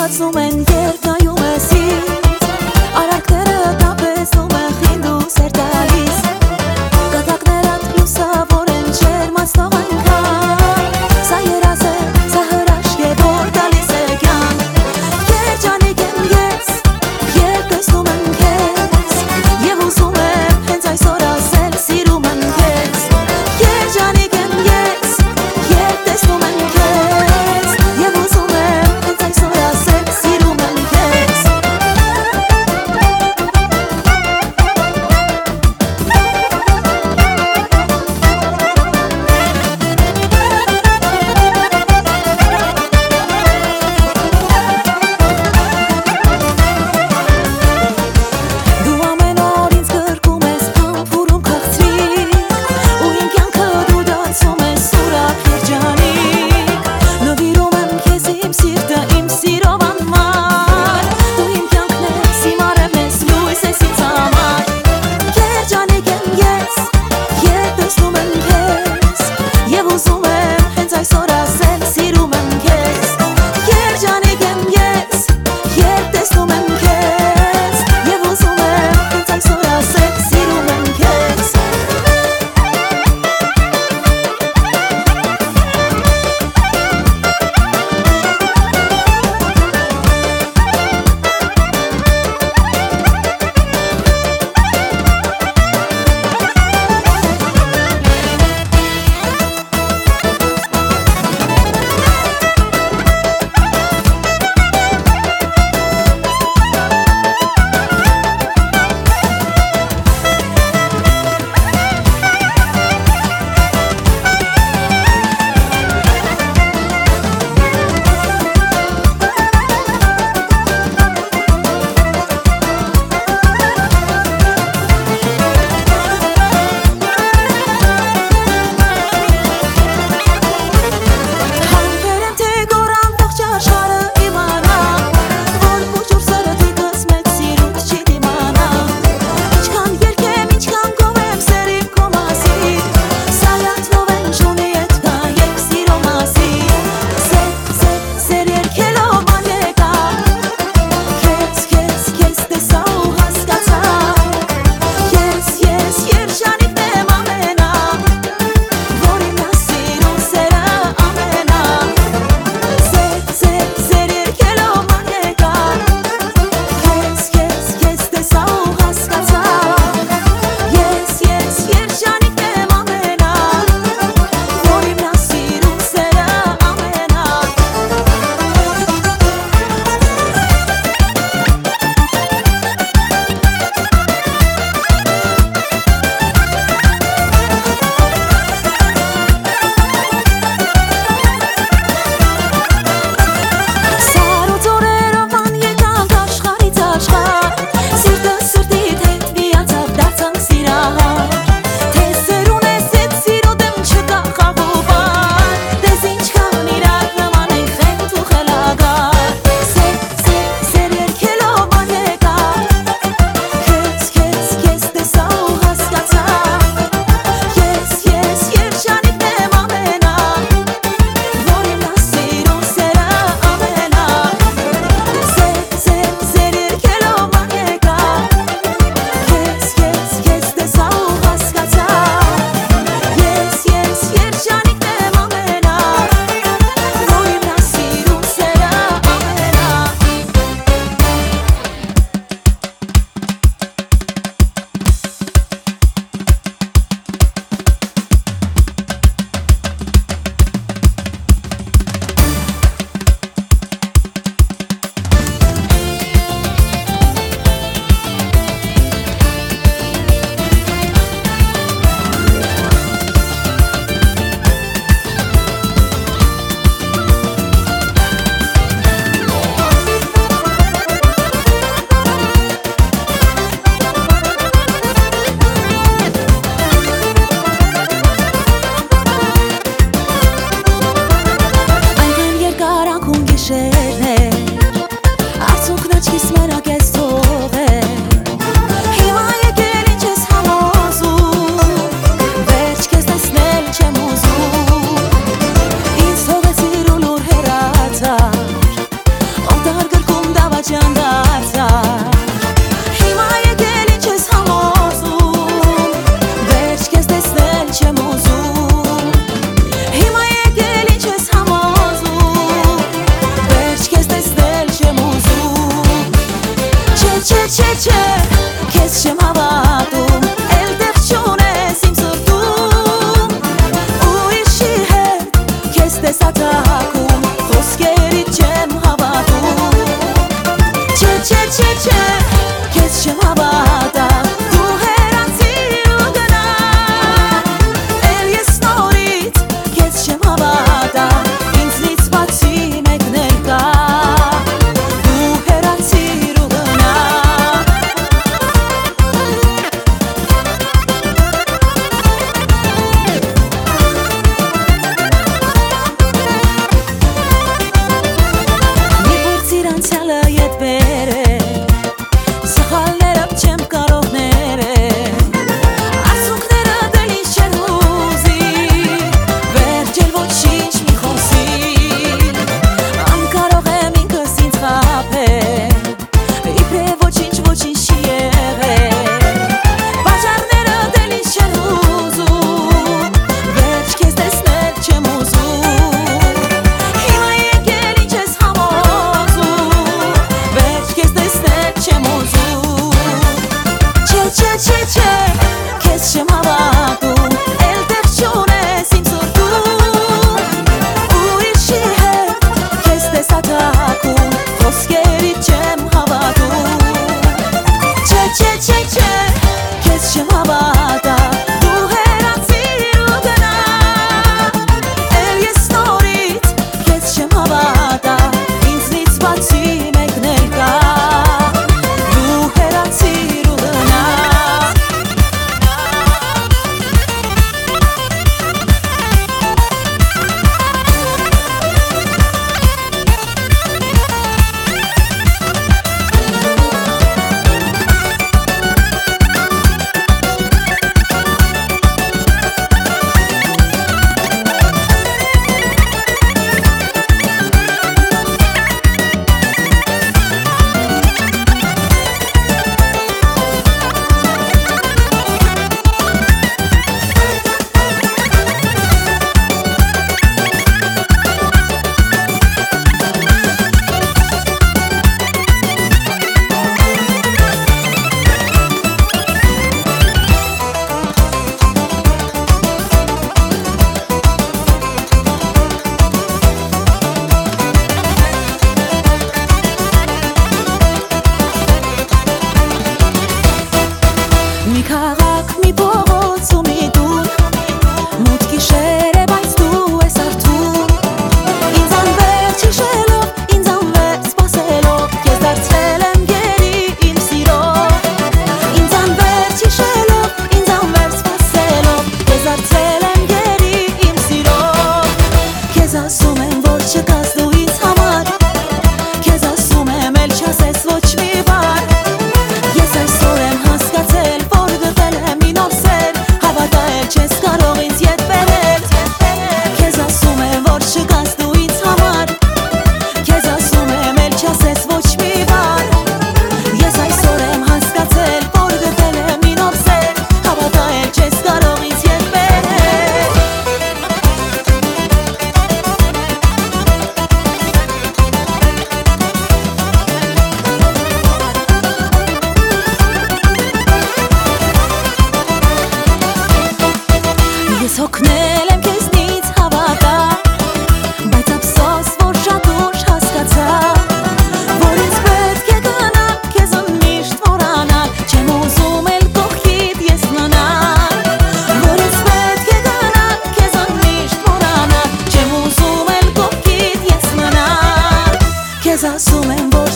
Մտածում են երկայում ես ինձ, արարքները տապեցնում են խինդ ու սեր տալիս, կատակներդ լուսավոր են չերմած տողանքան, սա երազ է, սա հրաշք է, որ տալիս է կյանք, երջանիկ եմ ես, երբ տեսնում եմ քեզ, և ուզում եմ հենց այսօր ասել սիրում եմ քեզ, երջանիկ եմ ես, երբ տեսնում եմ քեզ, և ուզում եմ հենց այսօր ասել սիրում եմ քեզ.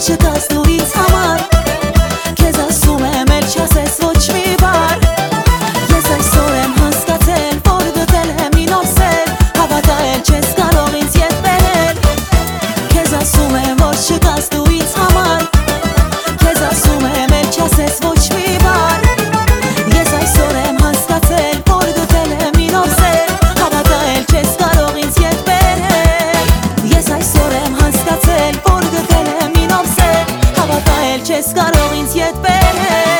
չկաս դու ինձ համար Քեզ ասում եմ էլ չասես ոչ մի բառ Ես այսօր եմ հասկացել, որ գտել եմ մի նոր սեր Հավատալ չես կարող ինձ ետ բերել Քեզ ասում եմ, որ չկաս դու ինձ համար Քեզ ասում եմ էլ չասես ոչ մի բառ Ես այսօր եմ հասկացել, որ գտել եմ մի նոր սեր Հավատալ չես կարող ինձ ետ բերել Ես այսօր եմ հասկացել, որ գտել եմ մի նոր սեր Հավատալ չես կարող ինձ ետ բերել